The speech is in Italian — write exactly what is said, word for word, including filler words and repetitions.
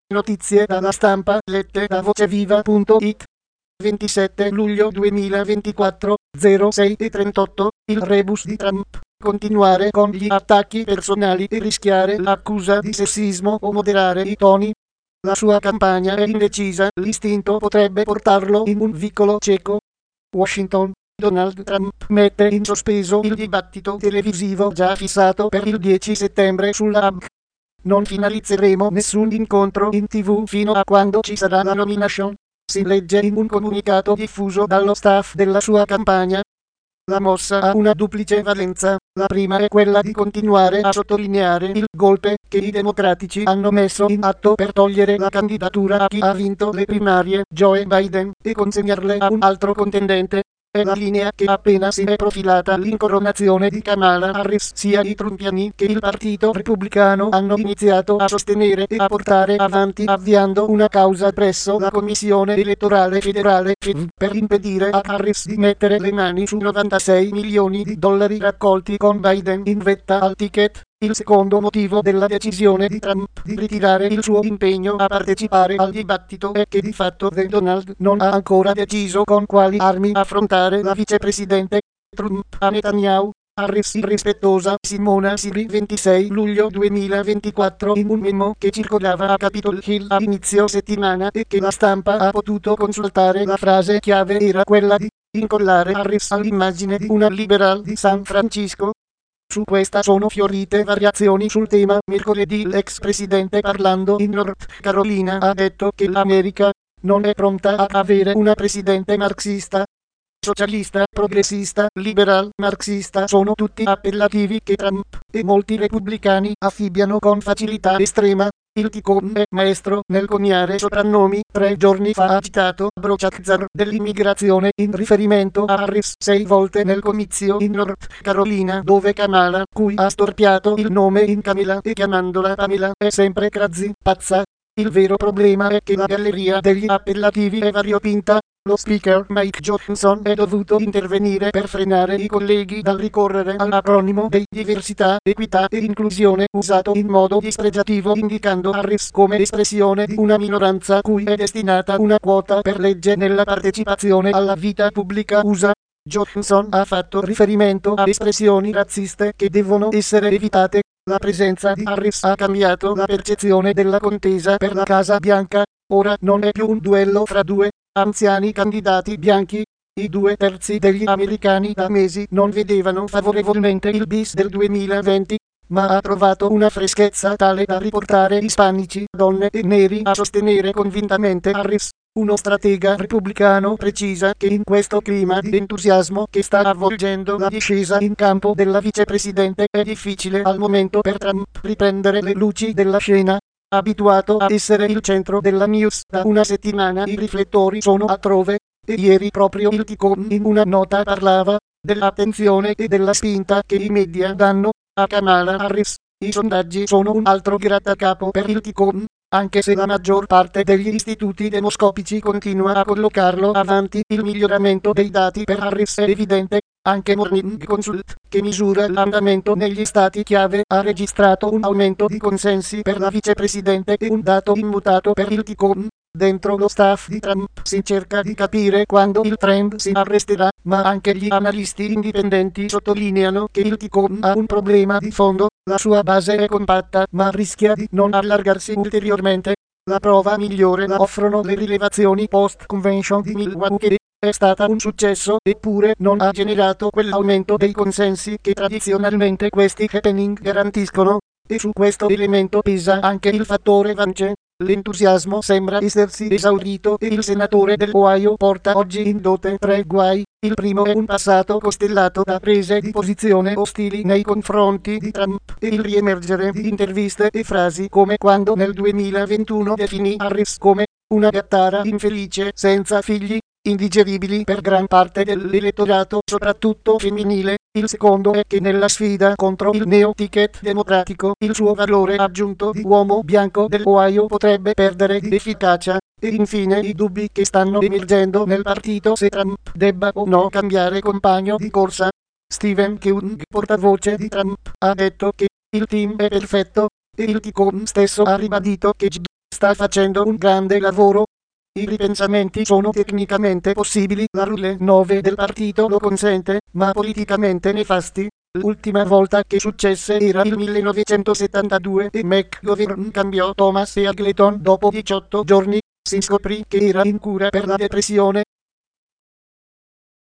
Notizie dalla stampa lette da voceviva punto it. ventisette luglio duemilaventiquattro, zero sei e trentotto, il rebus di Trump. Continuare con gli attacchi personali e rischiare l'accusa di sessismo o moderare i toni. La sua campagna è indecisa, l'istinto potrebbe portarlo in un vicolo cieco. Washington. Donald Trump mette in sospeso il dibattito televisivo già fissato per il dieci settembre sulla A B C. Non finalizzeremo nessun incontro in tv fino a quando ci sarà la nomination, si legge in un comunicato diffuso dallo staff della sua campagna. La mossa ha una duplice valenza. La prima è quella di continuare a sottolineare il golpe che i democratici hanno messo in atto per togliere la candidatura a chi ha vinto le primarie, Joe Biden, e consegnarle a un altro contendente. È la linea che appena si è profilata l'incoronazione di Kamala Harris, sia i trumpiani che il partito repubblicano hanno iniziato a sostenere e a portare avanti avviando una causa presso la Commissione elettorale federale F E D per impedire a Harris di mettere le mani su novantasei milioni di dollari raccolti con Biden in vetta al ticket. Il secondo motivo della decisione di Trump di ritirare il suo impegno a partecipare al dibattito è che di fatto The Donald non ha ancora deciso con quali armi affrontare la vicepresidente Trump a Netanyahu. Harris irrispettosa. Simona Siri ventisei luglio duemilaventiquattro in un memo che circolava a Capitol Hill a inizio settimana e che la stampa ha potuto consultare. La frase chiave era quella di incollare Harris all'immagine di una liberal di San Francisco. Su questa sono fiorite variazioni sul tema. Mercoledì l'ex presidente, parlando in North Carolina, ha detto che l'America non è pronta ad avere una presidente marxista. Socialista, progressista, liberal, marxista sono tutti appellativi che Trump e molti repubblicani affibbiano con facilità estrema. Il Ticon è maestro nel coniare soprannomi. Tre giorni fa ha citato Brochazar dell'immigrazione in riferimento a Harris sei volte nel comizio in North Carolina, dove Kamala, cui ha storpiato il nome in Camila e chiamandola Pamela, è sempre crazy pazza. Il vero problema è che la galleria degli appellativi è variopinta. Lo speaker Mike Johnson è dovuto intervenire per frenare i colleghi dal ricorrere all'acronimo di diversità, equità e inclusione usato in modo dispregiativo, indicando Harris come espressione di una minoranza cui è destinata una quota per legge nella partecipazione alla vita pubblica U S A. Johnson ha fatto riferimento a espressioni razziste che devono essere evitate. La presenza di Harris ha cambiato la percezione della contesa per la Casa Bianca. Ora non è più un duello fra due anziani candidati bianchi. I due terzi degli americani da mesi non vedevano favorevolmente il bis del duemilaventi, ma ha trovato una freschezza tale da riportare ispanici, donne e neri a sostenere convintamente Harris. Uno stratega repubblicano precisa che in questo clima di entusiasmo che sta avvolgendo la discesa in campo della vicepresidente è difficile al momento per Trump riprendere le luci della scena. Abituato a essere il centro della news da una settimana, i riflettori sono altrove, e ieri proprio il Ticon in una nota parlava dell'attenzione e della spinta che i media danno a Kamala Harris. I sondaggi sono un altro grattacapo per il Ticon, anche se la maggior parte degli istituti demoscopici continua a collocarlo avanti. Il miglioramento dei dati per Harris è evidente. Anche Morning Consult, che misura l'andamento negli stati chiave, ha registrato un aumento di consensi per la vicepresidente e un dato immutato per il Ticon. Dentro lo staff di Trump si cerca di capire quando il trend si arresterà, ma anche gli analisti indipendenti sottolineano che il Ticon ha un problema di fondo. La sua base è compatta, ma rischia di non allargarsi ulteriormente. La prova migliore la offrono le rilevazioni post-convention di Milwaukee. È stata un successo, eppure non ha generato quell'aumento dei consensi che tradizionalmente questi happening garantiscono, e su questo elemento pesa anche il fattore Vance. L'entusiasmo sembra essersi esaurito e il senatore dell'Ohio porta oggi in dote tre guai. Il primo è un passato costellato da prese di posizione ostili nei confronti di Trump e il riemergere di interviste e frasi come quando nel duemilaventuno definì Harris come una gattara infelice senza figli, indigeribili per gran parte dell'elettorato, soprattutto femminile. Il secondo è che nella sfida contro il neo-ticket democratico il suo valore aggiunto di uomo bianco dell'Ohio potrebbe perdere di efficacia. E infine i dubbi che stanno emergendo nel partito se Trump debba o no cambiare compagno di corsa. Stephen Keung, portavoce di Trump, ha detto che il team è perfetto, e il Ticon stesso ha ribadito che J D sta facendo un grande lavoro. I ripensamenti sono tecnicamente possibili, la Rule nove del partito lo consente, ma politicamente nefasti. L'ultima volta che successe era il millenovecentosettantadue e McGovern cambiò Thomas e Angleton dopo diciotto giorni. Si scoprì che era in cura per la depressione.